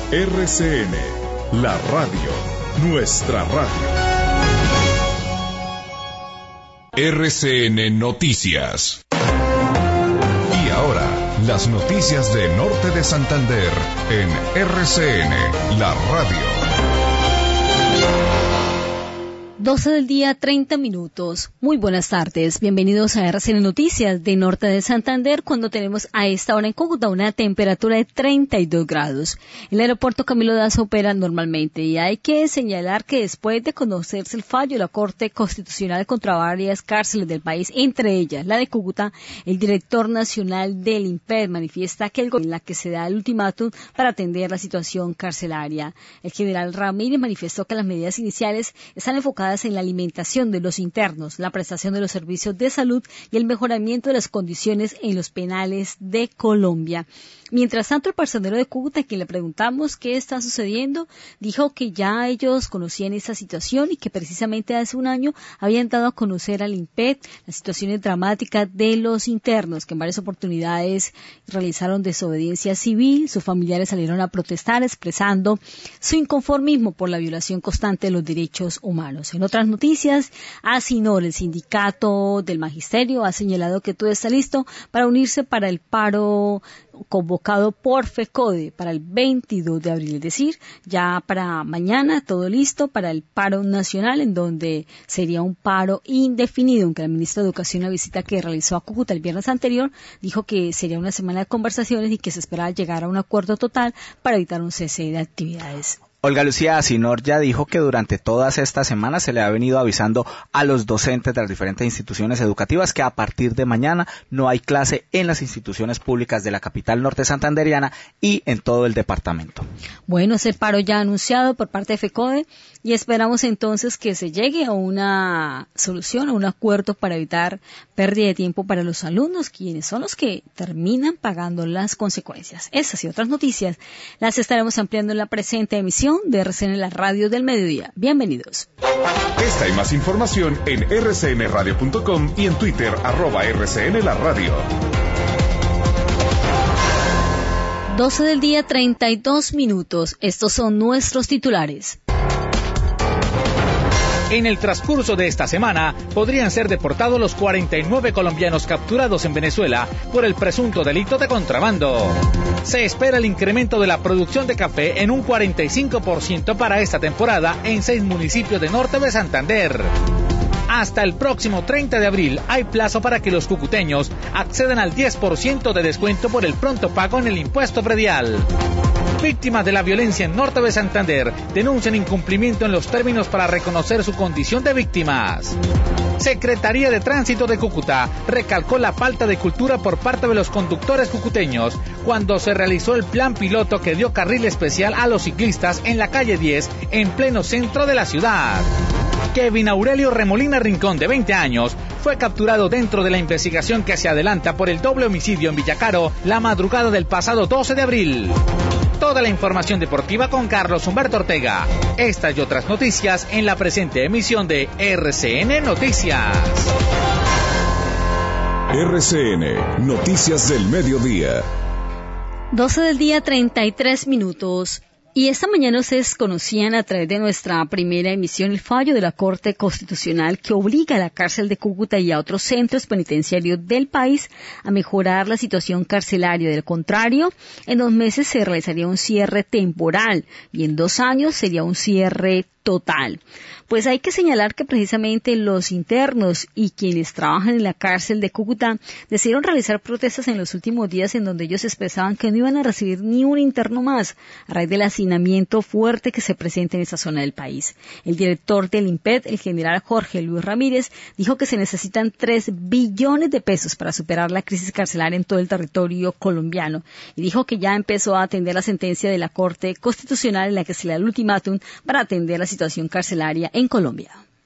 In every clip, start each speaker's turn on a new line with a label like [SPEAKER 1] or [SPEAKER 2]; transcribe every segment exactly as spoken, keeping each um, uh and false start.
[SPEAKER 1] R C N, la radio, nuestra radio. R C N Noticias. Y ahora, las noticias de Norte de Santander en R C N, la radio.
[SPEAKER 2] doce del día, treinta minutos. Muy buenas tardes. Bienvenidos a R C N Noticias de Norte de Santander, cuando tenemos a esta hora en Cúcuta una temperatura de treinta y dos grados. El aeropuerto Camilo Daza opera normalmente y hay que señalar que después de conocerse el fallo de la Corte Constitucional contra varias cárceles del país, entre ellas la de Cúcuta, el director nacional del INPED manifiesta que el gobierno en la que se da el ultimátum para atender la situación carcelaria. El general Ramírez manifestó que las medidas iniciales están enfocadas en la alimentación de los internos, la prestación de los servicios de salud y el mejoramiento de las condiciones en los penales de Colombia. Mientras tanto, el personero de Cúcuta, a quien le preguntamos qué está sucediendo, dijo que ya ellos conocían esta situación y que precisamente hace un año habían dado a conocer al INPED las situaciones dramáticas de los internos, que en varias oportunidades realizaron desobediencia civil. Sus familiares salieron a protestar expresando su inconformismo por la violación constante de los derechos humanos. En otras noticias, ASINOR, el sindicato del magisterio, ha señalado que todo está listo para unirse para el paro convocado por FECODE para el veintidós de abril, es decir, ya para mañana todo listo para el paro nacional, en donde sería un paro indefinido, aunque la ministra de Educación, la visita que realizó a Cúcuta el viernes anterior, dijo que sería una semana de conversaciones y que se esperaba llegar a un acuerdo total para evitar un cese de actividades.
[SPEAKER 3] Olga Lucía, ASINOR ya dijo que durante todas estas semanas se le ha venido avisando a los docentes de las diferentes instituciones educativas que a partir de mañana no hay clase en las instituciones públicas de la capital norte santanderiana y en todo el departamento.
[SPEAKER 2] Bueno, es el paro ya anunciado por parte de FECODE y esperamos entonces que se llegue a una solución, a un acuerdo para evitar pérdida de tiempo para los alumnos, quienes son los que terminan pagando las consecuencias. Estas y otras noticias las estaremos ampliando en la presente emisión de R C N, la radio del mediodía. Bienvenidos.
[SPEAKER 1] Esta y más información en r c n radio punto com y en Twitter, arroba R C N la radio.
[SPEAKER 2] doce del día, treinta y dos minutos. Estos son nuestros titulares.
[SPEAKER 4] En el transcurso de esta semana, podrían ser deportados los cuarenta y nueve colombianos capturados en Venezuela por el presunto delito de contrabando. Se espera el incremento de la producción de café en un cuarenta y cinco por ciento para esta temporada en seis municipios de Norte de Santander. Hasta el próximo treinta de abril hay plazo para que los cucuteños accedan al diez por ciento de descuento por el pronto pago en el impuesto predial. Víctimas de la violencia en Norte de Santander denuncian incumplimiento en los términos para reconocer su condición de víctimas. Secretaría de Tránsito de Cúcuta recalcó la falta de cultura por parte de los conductores cucuteños cuando se realizó el plan piloto que dio carril especial a los ciclistas en la calle diez en pleno centro de la ciudad. Kevin Aurelio Remolina Rincón, de veinte años, fue capturado dentro de la investigación que se adelanta por el doble homicidio en Villacaro la madrugada del pasado doce de abril. Toda la información deportiva con Carlos Humberto Ortega. Estas y otras noticias en la presente emisión de R C N Noticias.
[SPEAKER 1] R C N, Noticias del Mediodía.
[SPEAKER 2] doce del día, treinta y tres minutos. Y esta mañana ustedes conocían a través de nuestra primera emisión el fallo de la Corte Constitucional que obliga a la cárcel de Cúcuta y a otros centros penitenciarios del país a mejorar la situación carcelaria. Del contrario, en dos meses se realizaría un cierre temporal y en dos años sería un cierre total. Pues hay que señalar que precisamente los internos y quienes trabajan en la cárcel de Cúcuta decidieron realizar protestas en los últimos días en donde ellos expresaban que no iban a recibir ni un interno más a raíz del hacinamiento fuerte que se presenta en esta zona del país. El director del INPED, el general Jorge Luis Ramírez, dijo que se necesitan tres billones de pesos para superar la crisis carcelaria en todo el territorio colombiano y dijo que ya empezó a atender la sentencia de la Corte Constitucional en la que se le da el ultimátum para atender la situación carcelaria en Colombia.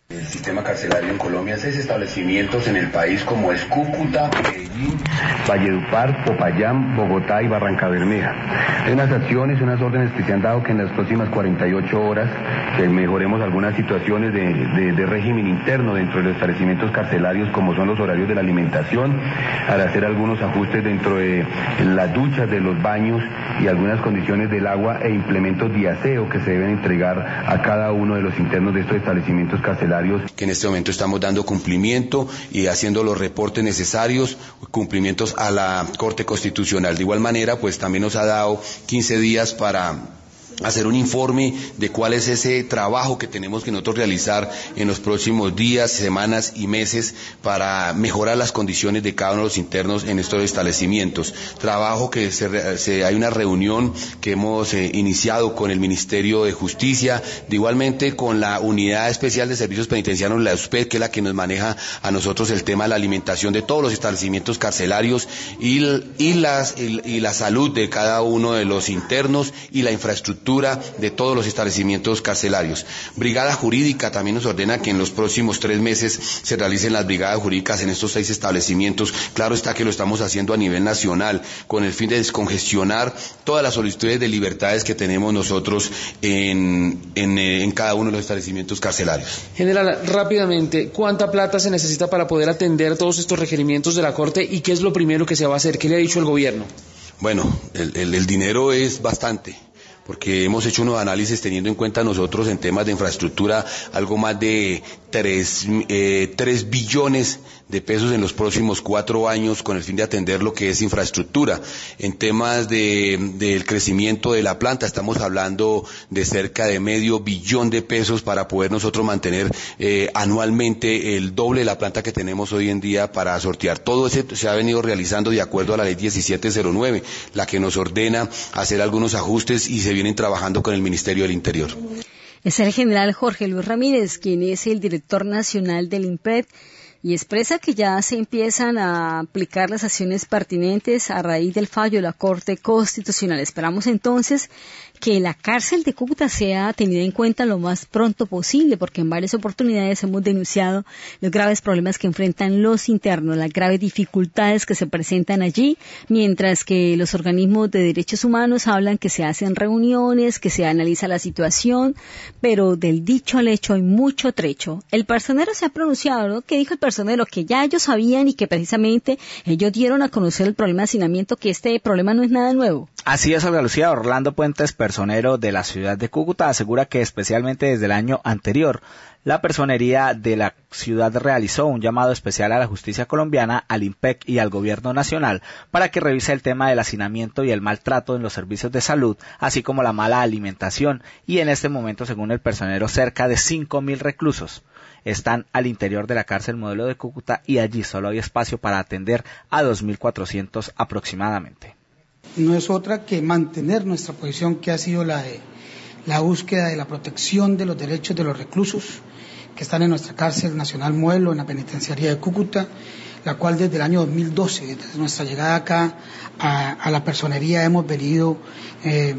[SPEAKER 5] El sistema carcelario en Colombia, seis establecimientos en el país como es Cúcuta, Medellín, Valledupar, Popayán, Bogotá y Barrancabermeja. Hay unas acciones, unas órdenes que se han dado que en las próximas cuarenta y ocho horas que mejoremos algunas situaciones de, de, de régimen interno dentro de los establecimientos carcelarios, como son los horarios de la alimentación, al hacer algunos ajustes dentro de las duchas, de los baños y algunas condiciones del agua e implementos de aseo que se deben entregar a cada uno de los internos de estos establecimientos carcelarios.
[SPEAKER 6] Que en este momento estamos dando cumplimiento y haciendo los reportes necesarios, cumplimientos a la Corte Constitucional. De igual manera, pues también nos ha dado quince días para hacer un informe de cuál es ese trabajo que tenemos que nosotros realizar en los próximos días, semanas y meses para mejorar las condiciones de cada uno de los internos en estos establecimientos. Trabajo que se, se, hay una reunión que hemos eh, iniciado con el Ministerio de Justicia, de igualmente con la Unidad Especial de Servicios Penitenciarios, la U S P E D, que es la que nos maneja a nosotros el tema de la alimentación de todos los establecimientos carcelarios y, y, las, y, y la salud de cada uno de los internos y la infraestructura de todos los establecimientos carcelarios. Brigada Jurídica también nos ordena que en los próximos tres meses se realicen las brigadas jurídicas en estos seis establecimientos. Claro está que lo estamos haciendo a nivel nacional con el fin de descongestionar todas las solicitudes de libertades que tenemos nosotros en, en, en cada uno de los establecimientos carcelarios.
[SPEAKER 7] General, rápidamente, ¿cuánta plata se necesita para poder atender todos estos requerimientos de la Corte y qué es lo primero que se va a hacer? ¿Qué le ha dicho el gobierno?
[SPEAKER 6] Bueno, el, el, el dinero es bastante, porque hemos hecho unos análisis teniendo en cuenta nosotros en temas de infraestructura algo más de tres, eh, tres billones de pesos en los próximos cuatro años con el fin de atender lo que es infraestructura. En temas de, del crecimiento de la planta estamos hablando de cerca de medio billón de pesos para poder nosotros mantener eh, anualmente el doble de la planta que tenemos hoy en día para sortear. Todo eso se ha venido realizando de acuerdo a la ley diecisiete cero nueve, la que nos ordena hacer algunos ajustes y se vienen trabajando con el Ministerio del Interior.
[SPEAKER 2] Es el general Jorge Luis Ramírez, quien es el director nacional del I N P E D, y expresa que ya se empiezan a aplicar las acciones pertinentes a raíz del fallo de la Corte Constitucional. Esperamos entonces que la cárcel de Cúcuta sea tenida en cuenta lo más pronto posible, porque en varias oportunidades hemos denunciado los graves problemas que enfrentan los internos, las graves dificultades que se presentan allí, mientras que los organismos de derechos humanos hablan que se hacen reuniones, que se analiza la situación, pero del dicho al hecho hay mucho trecho. El personero se ha pronunciado, ¿no? ¿Qué dijo el personero? Que ya ellos sabían y que precisamente ellos dieron a conocer el problema de hacinamiento, que este problema no es nada nuevo.
[SPEAKER 3] Así es, Olga Lucía. Orlando Puentes, personero de la ciudad de Cúcuta, asegura que especialmente desde el año anterior, la personería de la ciudad realizó un llamado especial a la justicia colombiana, al I N P E C y al gobierno nacional para que revise el tema del hacinamiento y el maltrato en los servicios de salud, así como la mala alimentación, y en este momento, según el personero, cerca de cinco mil reclusos están al interior de la cárcel modelo de Cúcuta y allí solo hay espacio para atender a dos mil cuatrocientos aproximadamente.
[SPEAKER 8] No es otra que mantener nuestra posición, que ha sido la de la búsqueda de la protección de los derechos de los reclusos que están en nuestra cárcel nacional modelo, en la penitenciaría de Cúcuta, la cual desde el año dos mil doce, desde nuestra llegada acá a, a la personería, hemos venido eh,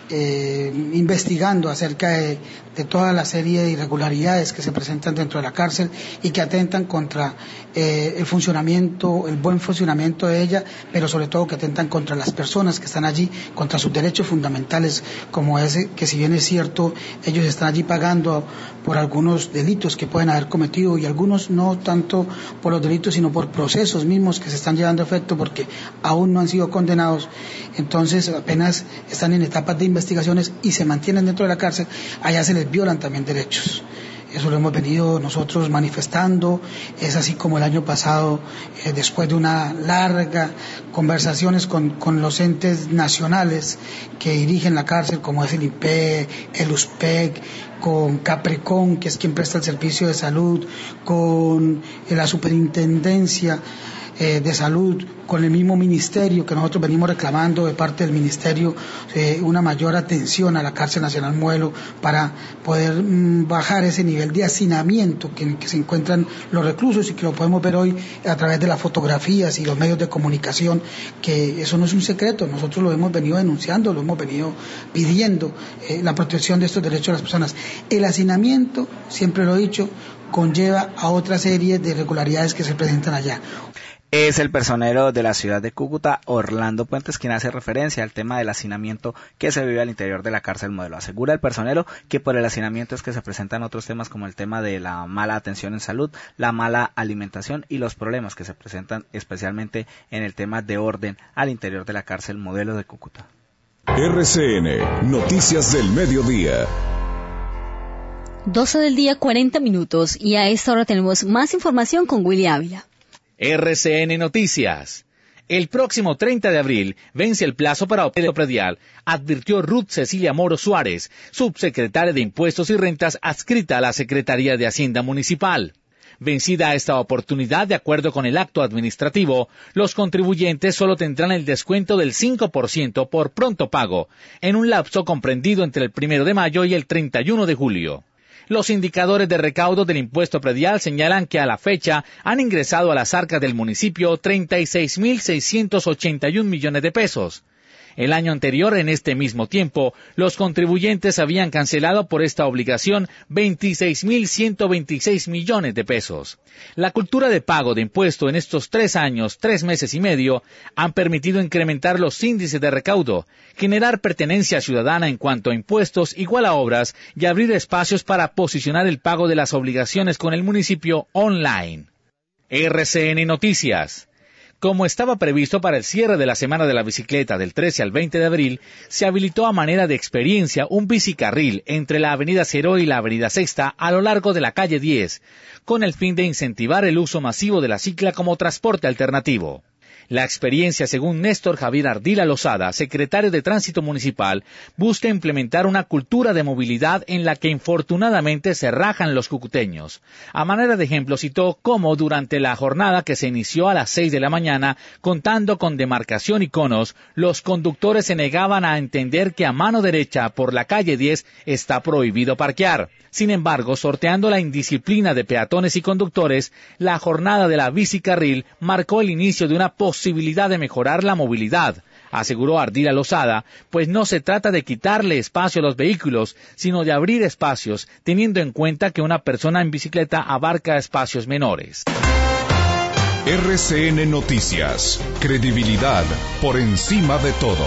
[SPEAKER 8] eh, investigando acerca de, de toda la serie de irregularidades que se presentan dentro de la cárcel y que atentan contra eh, el funcionamiento, el buen funcionamiento de ella, pero sobre todo que atentan contra las personas que están allí, contra sus derechos fundamentales, como ese, que si bien es cierto, ellos están allí pagando por algunos delitos que pueden haber cometido, y algunos no tanto por los delitos, sino por procesos mismos que se están llevando a efecto porque aún no han sido condenados. Entonces apenas están en etapas de investigaciones y se mantienen dentro de la cárcel, allá se les violan también derechos. Eso lo hemos venido nosotros manifestando. Es así como el año pasado, eh, después de una larga conversaciones con, con los entes nacionales que dirigen la cárcel, como es el I N P E C, el U S P E C, con Caprecon, que es quien presta el servicio de salud, con eh, la superintendencia, eh, de salud, con el mismo ministerio que nosotros venimos reclamando de parte del ministerio eh, una mayor atención a la cárcel nacional Modelo para poder mm, bajar ese nivel de hacinamiento que, en que se encuentran los reclusos, y que lo podemos ver hoy a través de las fotografías y los medios de comunicación, que eso no es un secreto, nosotros lo hemos venido denunciando, lo hemos venido pidiendo, eh, la protección de estos derechos de las personas. El hacinamiento, siempre lo he dicho, conlleva a otra serie de irregularidades que se presentan allá.
[SPEAKER 3] Es el personero de la ciudad de Cúcuta, Orlando Puentes, quien hace referencia al tema del hacinamiento que se vive al interior de la cárcel Modelo. Asegura el personero que por el hacinamiento es que se presentan otros temas como el tema de la mala atención en salud, la mala alimentación y los problemas que se presentan especialmente en el tema de orden al interior de la cárcel Modelo de Cúcuta.
[SPEAKER 1] R C N, Noticias del Mediodía.
[SPEAKER 2] doce del día, cuarenta minutos, y a esta hora tenemos más información con Willy Ávila.
[SPEAKER 4] R C N Noticias. El próximo treinta de abril vence el plazo para obtener predial, advirtió Ruth Cecilia Moro Suárez, subsecretaria de Impuestos y Rentas adscrita a la Secretaría de Hacienda Municipal. Vencida esta oportunidad, de acuerdo con el acto administrativo, los contribuyentes solo tendrán el descuento del cinco por ciento por pronto pago, en un lapso comprendido entre el primero de mayo y el treinta y uno de julio. Los indicadores de recaudo del impuesto predial señalan que a la fecha han ingresado a las arcas del municipio treinta y seis mil seiscientos ochenta y un millones de pesos. El año anterior, en este mismo tiempo, los contribuyentes habían cancelado por esta obligación veintiséis mil ciento veintiséis millones de pesos. La cultura de pago de impuesto en estos tres años, tres meses y medio, han permitido incrementar los índices de recaudo, generar pertenencia ciudadana en cuanto a impuestos igual a obras y abrir espacios para posicionar el pago de las obligaciones con el municipio online. R C N Noticias. Como estaba previsto para el cierre de la Semana de la Bicicleta del trece al veinte de abril, se habilitó a manera de experiencia un bicicarril entre la Avenida Cero y la Avenida Sexta a lo largo de la calle diez, con el fin de incentivar el uso masivo de la cicla como transporte alternativo. La experiencia, según Néstor Javier Ardila Lozada, secretario de Tránsito Municipal, busca implementar una cultura de movilidad en la que infortunadamente se rajan los cucuteños. A manera de ejemplo citó cómo durante la jornada que se inició a las seis de la mañana, contando con demarcación y conos, los conductores se negaban a entender que a mano derecha por la calle diez está prohibido parquear. Sin embargo, sorteando la indisciplina de peatones y conductores, la jornada de la bicicarril marcó el inicio de una posibilidad de mejorar la movilidad, aseguró Ardila Lozada, pues no se trata de quitarle espacio a los vehículos, sino de abrir espacios, teniendo en cuenta que una persona en bicicleta abarca espacios menores.
[SPEAKER 1] R C N Noticias, credibilidad por encima de todo.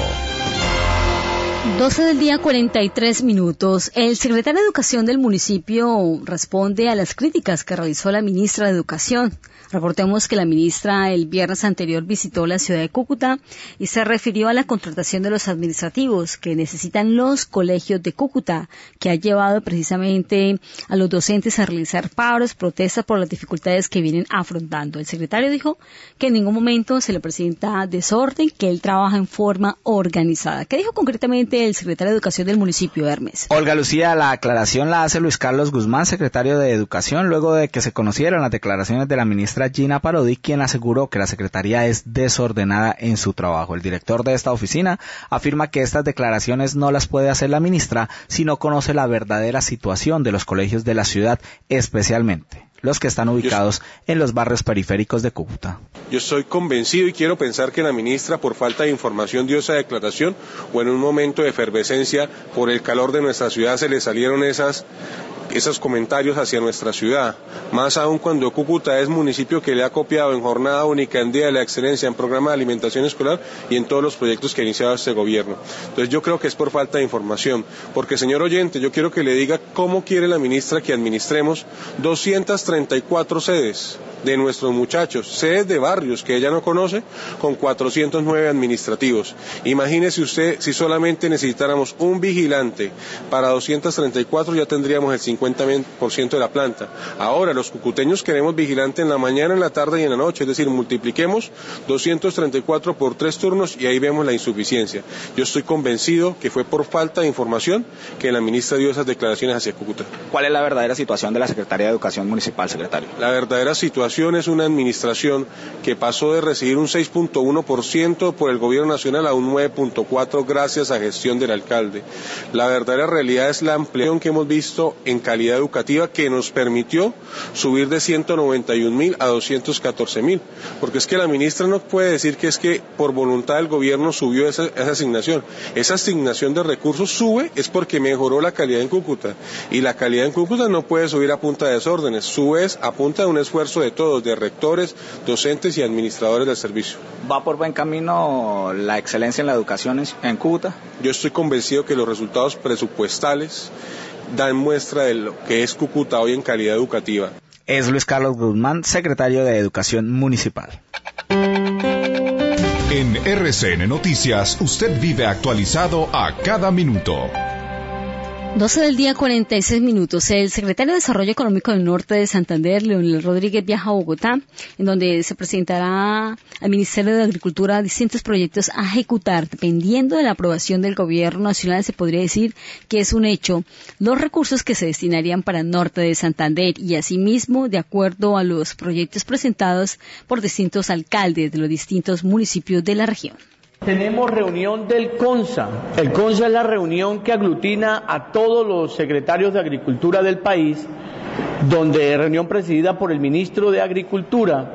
[SPEAKER 2] doce del día, cuarenta y tres minutos. El secretario de Educación del municipio responde a las críticas que realizó la ministra de Educación. Recordemos que la ministra el viernes anterior visitó la ciudad de Cúcuta y se refirió a la contratación de los administrativos que necesitan los colegios de Cúcuta, que ha llevado precisamente a los docentes a realizar paros, protestas por las dificultades que vienen afrontando. El secretario dijo que en ningún momento se le presenta desorden, que él trabaja en forma organizada. ¿Qué dijo concretamente el secretario de Educación del municipio, Hermes?
[SPEAKER 3] Olga Lucía, la aclaración la hace Luis Carlos Guzmán, secretario de Educación, luego de que se conocieran las declaraciones de la ministra Gina Parodi, quien aseguró que la Secretaría es desordenada en su trabajo. El director de esta oficina afirma que estas declaraciones no las puede hacer la ministra si no conoce la verdadera situación de los colegios de la ciudad, especialmente los que están ubicados en los barrios periféricos de Cúcuta.
[SPEAKER 9] Yo estoy convencido y quiero pensar que la ministra, por falta de información, dio esa declaración, o en un momento de efervescencia por el calor de nuestra ciudad se le salieron esas esos comentarios hacia nuestra ciudad, más aún cuando Cúcuta es municipio que le ha copiado en jornada única, en Día de la Excelencia, en programa de alimentación escolar y en todos los proyectos que ha iniciado este gobierno. Entonces yo creo que es por falta de información, porque señor oyente, yo quiero que le diga cómo quiere la ministra que administremos doscientas treinta y cuatro sedes de nuestros muchachos, sedes de barrios que ella no conoce, con cuatrocientos nueve administrativos. Imagínese usted, si solamente necesitáramos un vigilante para doscientas treinta y cuatro, ya tendríamos el cincuenta cincuenta por ciento de la planta. Ahora los cucuteños queremos vigilante en la mañana, en la tarde y en la noche, es decir, multipliquemos doscientos treinta y cuatro por tres turnos y ahí vemos la insuficiencia. Yo estoy convencido que fue por falta de información que la ministra dio esas declaraciones hacia Cúcuta.
[SPEAKER 3] ¿Cuál es la verdadera situación de la Secretaría de Educación Municipal, secretario?
[SPEAKER 9] La verdadera situación es una administración que pasó de recibir un seis punto uno por ciento por el gobierno nacional a un nueve punto cuatro por ciento gracias a gestión del alcalde. La verdadera realidad es la ampliación que hemos visto en calidad educativa que nos permitió subir de ciento noventa y un mil a doscientos catorce mil, porque es que la ministra no puede decir que es que por voluntad del gobierno subió esa, esa asignación. Esa asignación de recursos sube es porque mejoró la calidad en Cúcuta, y la calidad en Cúcuta no puede subir a punta de desórdenes, sube a punta de un esfuerzo de todos, de rectores, docentes y administradores del servicio.
[SPEAKER 3] ¿Va por buen camino la excelencia en la educación en Cúcuta?
[SPEAKER 9] Yo estoy convencido que los resultados presupuestales dan muestra de lo que es Cúcuta hoy en calidad educativa.
[SPEAKER 3] Es Luis Carlos Guzmán, secretario de Educación Municipal.
[SPEAKER 1] En R C N Noticias, usted vive actualizado a cada minuto.
[SPEAKER 2] doce del día, cuarenta y seis minutos. El secretario de Desarrollo Económico del Norte de Santander, Leonel Rodríguez, viaja a Bogotá, en donde se presentará al Ministerio de Agricultura distintos proyectos a ejecutar. Dependiendo de la aprobación del Gobierno Nacional, se podría decir que es un hecho los recursos que se destinarían para el Norte de Santander, y asimismo, de acuerdo a los proyectos presentados por distintos alcaldes de los distintos municipios de la región.
[SPEAKER 10] Tenemos reunión del CONSA. El CONSA es la reunión que aglutina a todos los secretarios de Agricultura del país, donde reunión presidida por el ministro de Agricultura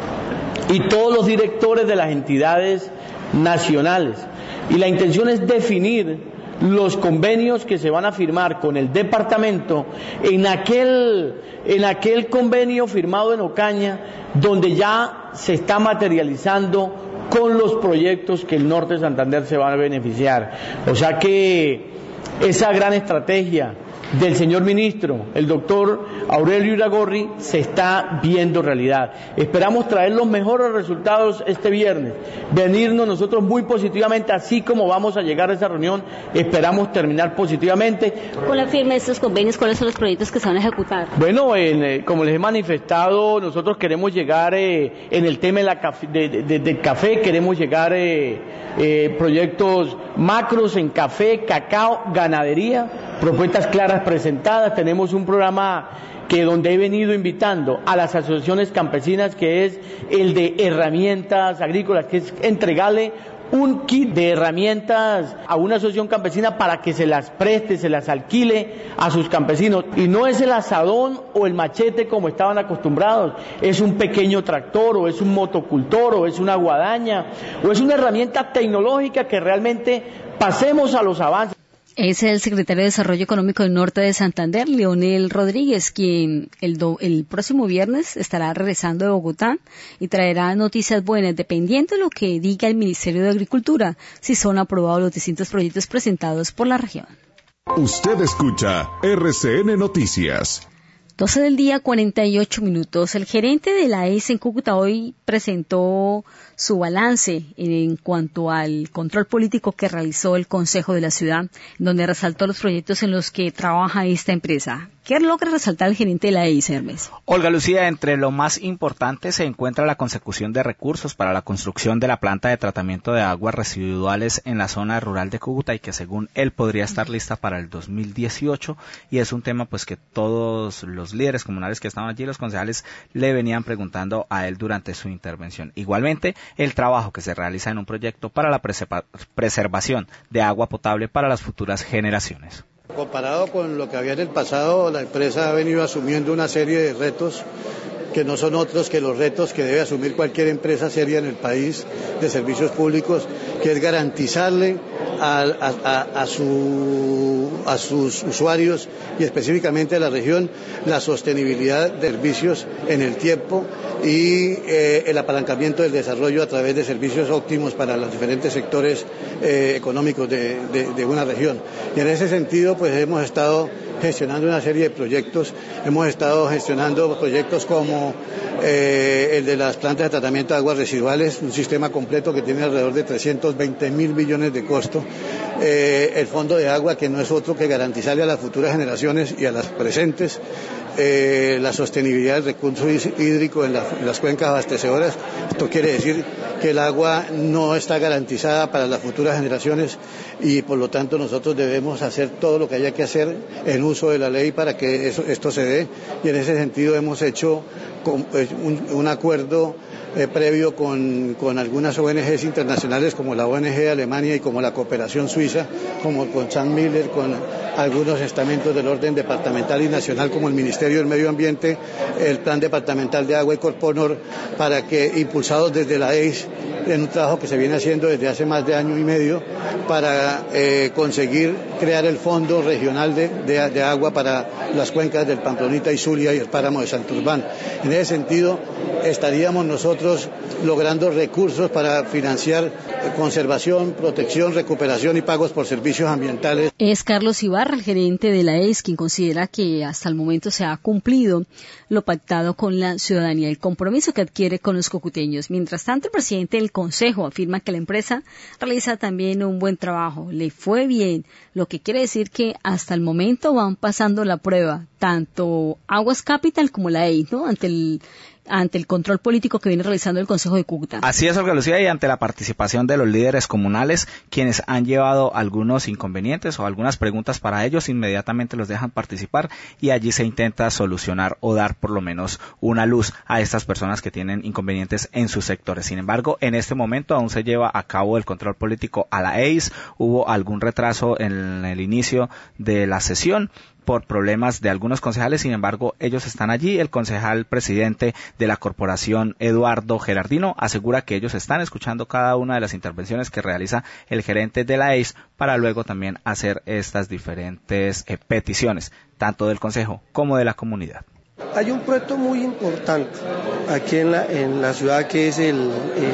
[SPEAKER 10] y todos los directores de las entidades nacionales. Y la intención es definir los convenios que se van a firmar con el departamento en aquel, en aquel convenio firmado en Ocaña, donde ya se está materializando con los proyectos que el Norte de Santander se va a beneficiar. O sea que esa gran estrategia del señor ministro, el doctor Aurelio Iragorri, se está viendo realidad. Esperamos traer los mejores resultados este viernes, venirnos nosotros muy positivamente, así como vamos a llegar a esa reunión, esperamos terminar positivamente.
[SPEAKER 2] Con la firma de estos convenios, ¿cuáles son los proyectos que se van a ejecutar?
[SPEAKER 10] Bueno, en, eh, como les he manifestado, nosotros queremos llegar eh, en el tema de la café, de, de, del café, queremos llegar eh, eh, proyectos macros en café, cacao, ganadería, propuestas claras presentadas. Tenemos un programa que donde he venido invitando a las asociaciones campesinas, que es el de herramientas agrícolas, que es entregarle un kit de herramientas a una asociación campesina para que se las preste, se las alquile a sus campesinos. Y no es el asadón o el machete como estaban acostumbrados, es un pequeño tractor, o es un motocultor, o es una guadaña, o es una herramienta tecnológica que realmente pasemos a los avances.
[SPEAKER 2] Es el secretario de Desarrollo Económico del Norte de Santander, Leonel Rodríguez, quien el, do, el próximo viernes estará regresando de Bogotá y traerá noticias buenas, dependiendo de lo que diga el Ministerio de Agricultura, si son aprobados los distintos proyectos presentados por la región.
[SPEAKER 1] Usted escucha R C N Noticias.
[SPEAKER 2] doce del día, cuarenta y ocho minutos. El gerente de la A E S en Cúcuta hoy presentó su balance en cuanto al control político que realizó el Consejo de la Ciudad, donde resaltó los proyectos en los que trabaja esta empresa. ¿Qué logra resaltar el gerente de la A E S, Hermes?
[SPEAKER 3] Olga Lucía, entre lo más importante se encuentra la consecución de recursos para la construcción de la planta de tratamiento de aguas residuales en la zona rural de Cúcuta, y que según él podría estar lista para el dos mil dieciocho, y es un tema pues que todos los líderes comunales que estaban allí, los concejales, le venían preguntando a él durante su intervención. Igualmente, el trabajo que se realiza en un proyecto para la preservación de agua potable para las futuras generaciones.
[SPEAKER 11] Comparado con lo que había en el pasado, la empresa ha venido asumiendo una serie de retos que no son otros que los retos que debe asumir cualquier empresa seria en el país de servicios públicos, que es garantizarle a, a, a, su, a sus usuarios y específicamente a la región la sostenibilidad de servicios en el tiempo y eh, el apalancamiento del desarrollo a través de servicios óptimos para los diferentes sectores eh, económicos de, de, de una región. Y en ese sentido, pues hemos estado gestionando una serie de proyectos, hemos estado gestionando proyectos como eh, el de las plantas de tratamiento de aguas residuales, un sistema completo que tiene alrededor de trescientos veinte mil millones de costo, eh, el fondo de agua, que no es otro que garantizarle a las futuras generaciones y a las presentes eh, la sostenibilidad del recurso hídrico en, la, en las cuencas abastecedoras. Esto quiere decir que el agua no está garantizada para las futuras generaciones y por lo tanto nosotros debemos hacer todo lo que haya que hacer en uso de la ley para que eso, esto se dé, y en ese sentido hemos hecho con, pues, un, un acuerdo Eh, previo con, con algunas O N Ges internacionales como la O N G de Alemania y como la Cooperación Suiza, como con Sam Miller, con algunos estamentos del orden departamental y nacional como el Ministerio del Medio Ambiente, el Plan Departamental de Agua y Corponor, para que, impulsados desde la E I S, en un trabajo que se viene haciendo desde hace más de año y medio, para eh, conseguir crear el Fondo Regional de, de, de Agua para las cuencas del Pamplonita y Zulia y el Páramo de Santurbán. En ese sentido, estaríamos nosotros logrando recursos para financiar conservación, protección, recuperación y pagos por servicios ambientales.
[SPEAKER 2] Es Carlos Ibarra, el gerente de la E I S, quien considera que hasta el momento se ha cumplido lo pactado con la ciudadanía, el compromiso que adquiere con los cocuteños. Mientras tanto, el presidente del Consejo afirma que la empresa realiza también un buen trabajo, le fue bien, lo que quiere decir que hasta el momento van pasando la prueba, tanto Aguas Capital como la E I S, ¿no? Ante el ante el control político que viene realizando el Consejo de Cúcuta.
[SPEAKER 3] Así es, Olga Lucía, y ante la participación de los líderes comunales, quienes han llevado algunos inconvenientes o algunas preguntas para ellos, inmediatamente los dejan participar y allí se intenta solucionar o dar por lo menos una luz a estas personas que tienen inconvenientes en sus sectores. Sin embargo, en este momento aún se lleva a cabo el control político a la E I S, hubo algún retraso en el inicio de la sesión por problemas de algunos concejales, sin embargo, ellos están allí. El concejal presidente de la corporación, Eduardo Gerardino, asegura que ellos están escuchando cada una de las intervenciones que realiza el gerente de la E I S para luego también hacer estas diferentes eh, peticiones, tanto del consejo como de la comunidad.
[SPEAKER 12] Hay un proyecto muy importante aquí en la, en la ciudad que es el,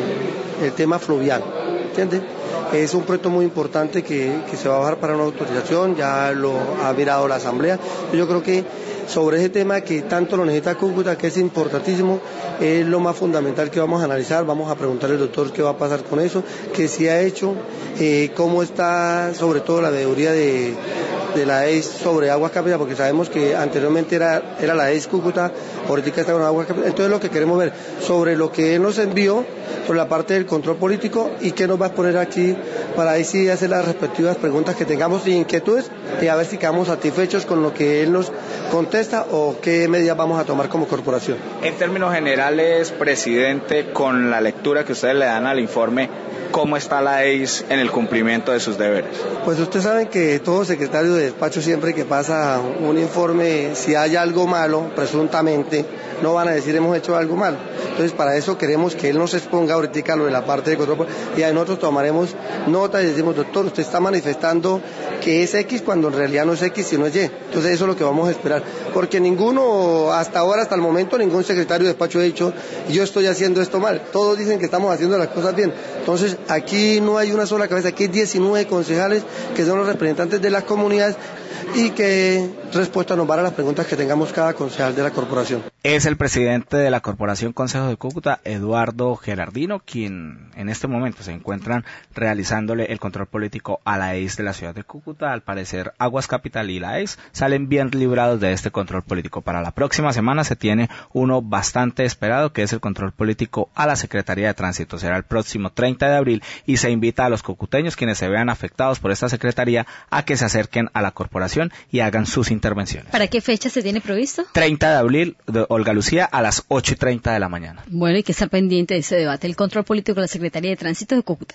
[SPEAKER 12] el, el tema fluvial, ¿entiendes? Es un proyecto muy importante que, que se va a bajar para una autorización, ya lo ha mirado la Asamblea. Yo creo que sobre ese tema que tanto lo necesita Cúcuta, que es importantísimo, es lo más fundamental que vamos a analizar. Vamos a preguntarle al doctor qué va a pasar con eso, qué se ha hecho, eh, cómo está sobre todo la veeduría de, de la E I S sobre Aguas Capital, porque sabemos que anteriormente era, era la E I S Cúcuta, ahorita está con Aguas Capital. Entonces lo que queremos ver sobre lo que él nos envió, sobre la parte del control político y qué nos va a poner aquí para ahí sí hacer las respectivas preguntas que tengamos y inquietudes y a ver si quedamos satisfechos con lo que él nos contesta o qué medidas vamos a tomar como corporación.
[SPEAKER 3] En términos generales, presidente, con la lectura que ustedes le dan al informe, ¿cómo está la E I S en el cumplimiento de sus deberes?
[SPEAKER 12] Pues ustedes saben que todo secretario de despacho, siempre que pasa un informe, si hay algo malo, presuntamente, no van a decir hemos hecho algo malo. Entonces para eso queremos que él nos exponga ahorita lo de la parte de control y ahí nosotros tomaremos nota y decimos, doctor, usted está manifestando que es X cuando en realidad no es X sino es Y. Entonces eso es lo que vamos a esperar, porque ninguno, hasta ahora, hasta el momento, ningún secretario de despacho ha dicho yo estoy haciendo esto mal. Todos dicen que estamos haciendo las cosas bien. Entonces aquí no hay una sola cabeza, aquí hay diecinueve concejales que son los representantes de las comunidades y que respuesta nos van a las preguntas que tengamos cada concejal de la corporación.
[SPEAKER 3] Es el presidente de la Corporación Consejo de Cúcuta, Eduardo Gerardino, quien en este momento se encuentran realizándole el control político a la E I S de la ciudad de Cúcuta. Al parecer, Aguas Capital y la E I S salen bien librados de este control político. Para la próxima semana se tiene uno bastante esperado, que es el control político a la Secretaría de Tránsito. Será el próximo treinta de abril y se invita a los cucuteños, quienes se vean afectados por esta secretaría, a que se acerquen a la corporación y hagan sus intervenciones.
[SPEAKER 2] ¿Para qué fecha se tiene previsto?
[SPEAKER 3] treinta de abril, de Olga Lucía, a las ocho y treinta de la mañana.
[SPEAKER 2] Bueno, hay que estar pendiente de ese debate, el control político de la Secretaría de Tránsito de Cúcuta.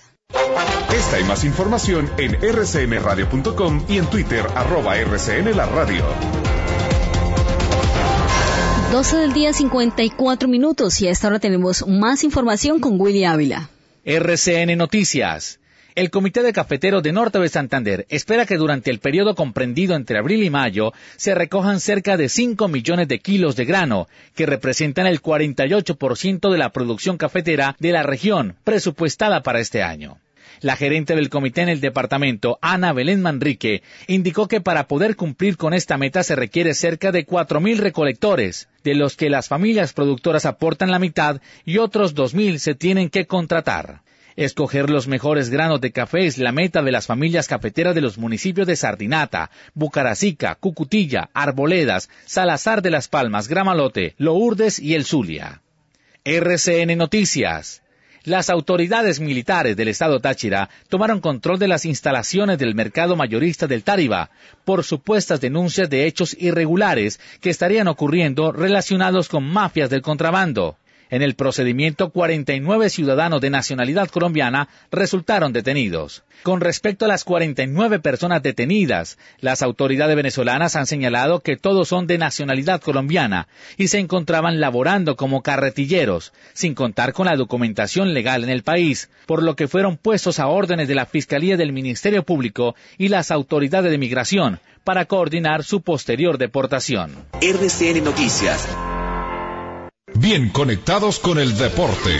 [SPEAKER 1] Esta y más información en erre ce ene radio punto com y en Twitter, arroba erre ce ene la radio.
[SPEAKER 2] doce del día, cincuenta y cuatro minutos, y a esta hora tenemos más información con Willy Ávila.
[SPEAKER 4] erre ce ene Noticias. El Comité de Cafeteros de Norte de Santander espera que durante el periodo comprendido entre abril y mayo se recojan cerca de cinco millones de kilos de grano, que representan el cuarenta y ocho por ciento de la producción cafetera de la región presupuestada para este año. La gerente del comité en el departamento, Ana Belén Manrique, indicó que para poder cumplir con esta meta se requiere cerca de cuatro mil recolectores, de los que las familias productoras aportan la mitad y otros dos mil se tienen que contratar. Escoger los mejores granos de café es la meta de las familias cafeteras de los municipios de Sardinata, Bucaracica, Cucutilla, Arboledas, Salazar de las Palmas, Gramalote, Lourdes y El Zulia. R C N Noticias. Las autoridades militares del estado Táchira tomaron control de las instalaciones del mercado mayorista del Táriba por supuestas denuncias de hechos irregulares que estarían ocurriendo relacionados con mafias del contrabando. En el procedimiento, cuarenta y nueve ciudadanos de nacionalidad colombiana resultaron detenidos. Con respecto a las cuarenta y nueve personas detenidas, las autoridades venezolanas han señalado que todos son de nacionalidad colombiana y se encontraban laborando como carretilleros, sin contar con la documentación legal en el país, por lo que fueron puestos a órdenes de la Fiscalía del Ministerio Público y las autoridades de migración para coordinar su posterior deportación.
[SPEAKER 13] R C N Noticias.
[SPEAKER 1] Bien conectados con el deporte.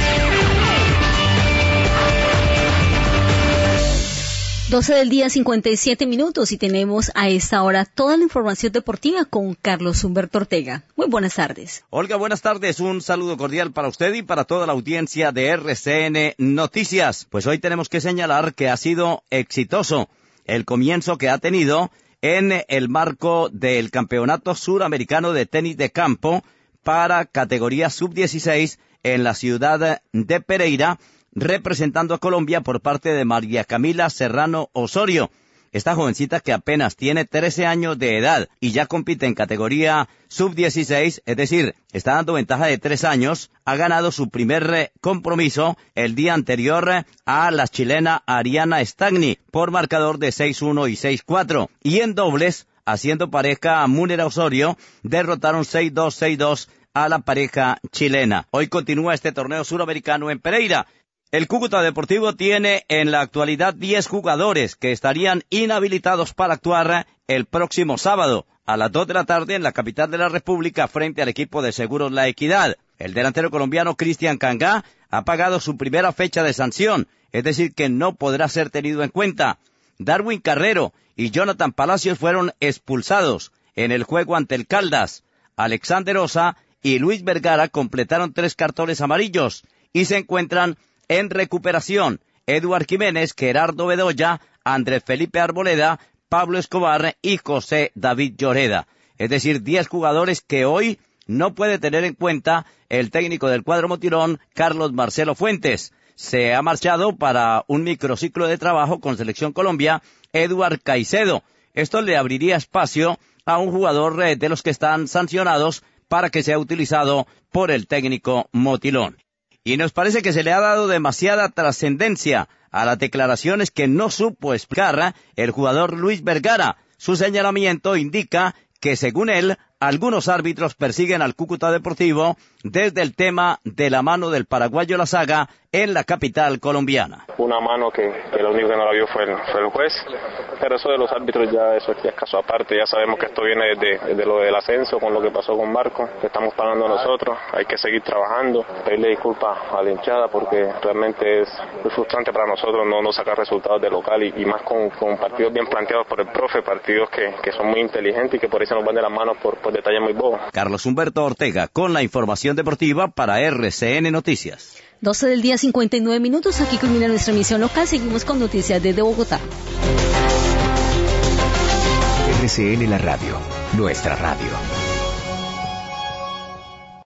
[SPEAKER 2] doce del día, cincuenta y siete minutos, y tenemos a esta hora toda la información deportiva con Carlos Humberto Ortega. Muy buenas tardes.
[SPEAKER 14] Olga, buenas tardes. Un saludo cordial para usted y para toda la audiencia de R C N Noticias. Pues hoy tenemos que señalar que ha sido exitoso el comienzo que ha tenido en el marco del Campeonato Suramericano de Tenis de Campo para categoría sub dieciséis en la ciudad de Pereira, representando a Colombia por parte de María Camila Serrano Osorio. Esta jovencita que apenas tiene trece años de edad y ya compite en categoría sub dieciséis, es decir, está dando ventaja de tres años, ha ganado su primer compromiso el día anterior a la chilena Ariana Stagni por marcador de seis uno y seis cuatro. Y en dobles, haciendo pareja a Múnera Osorio, derrotaron seis dos, seis dos a la pareja chilena. Hoy continúa este torneo suramericano en Pereira. El Cúcuta Deportivo tiene en la actualidad diez jugadores que estarían inhabilitados para actuar el próximo sábado a las dos de la tarde en la capital de la República frente al equipo de Seguros La Equidad. El delantero colombiano Cristian Cangá ha pagado su primera fecha de sanción, es decir que no podrá ser tenido en cuenta. Darwin Carrero y Jonathan Palacios fueron expulsados en el juego ante el Caldas. Alexander Osa y Luis Vergara completaron tres cartones amarillos y se encuentran en recuperación Eduard Jiménez, Gerardo Bedoya, Andrés Felipe Arboleda, Pablo Escobar y José David Lloreda. Es decir, diez jugadores que hoy no puede tener en cuenta el técnico del cuadro motirón, Carlos Marcelo Fuentes. Se ha marchado para un microciclo de trabajo con Selección Colombia, Eduard Caicedo. Esto le abriría espacio a un jugador de los que están sancionados para que sea utilizado por el técnico motilón. Y nos parece que se le ha dado demasiada trascendencia a las declaraciones que no supo explicar el jugador Luis Vergara. Su señalamiento indica que, según él, algunos árbitros persiguen al Cúcuta Deportivo desde el tema de la mano del paraguayo La Saga en la capital colombiana.
[SPEAKER 15] Una mano que, que lo único que no la vio fue el, fue el juez, pero eso de los árbitros ya eso ya es caso aparte. Ya sabemos que esto viene desde, desde lo del ascenso, con lo que pasó con Marco, que estamos pagando nosotros. Hay que seguir trabajando, pedirle disculpas a la hinchada porque realmente es muy frustrante para nosotros no, no sacar resultados de local y, y más con, con partidos bien planteados por el profe, partidos que, que son muy inteligentes y que por eso nos van de las manos por, por detalles muy bobos.
[SPEAKER 14] Carlos Humberto Ortega con la información deportiva para R C N Noticias.
[SPEAKER 2] doce del día, cincuenta y nueve minutos. Aquí culmina nuestra emisión local. Seguimos con noticias desde Bogotá.
[SPEAKER 13] R C N, la radio, nuestra radio.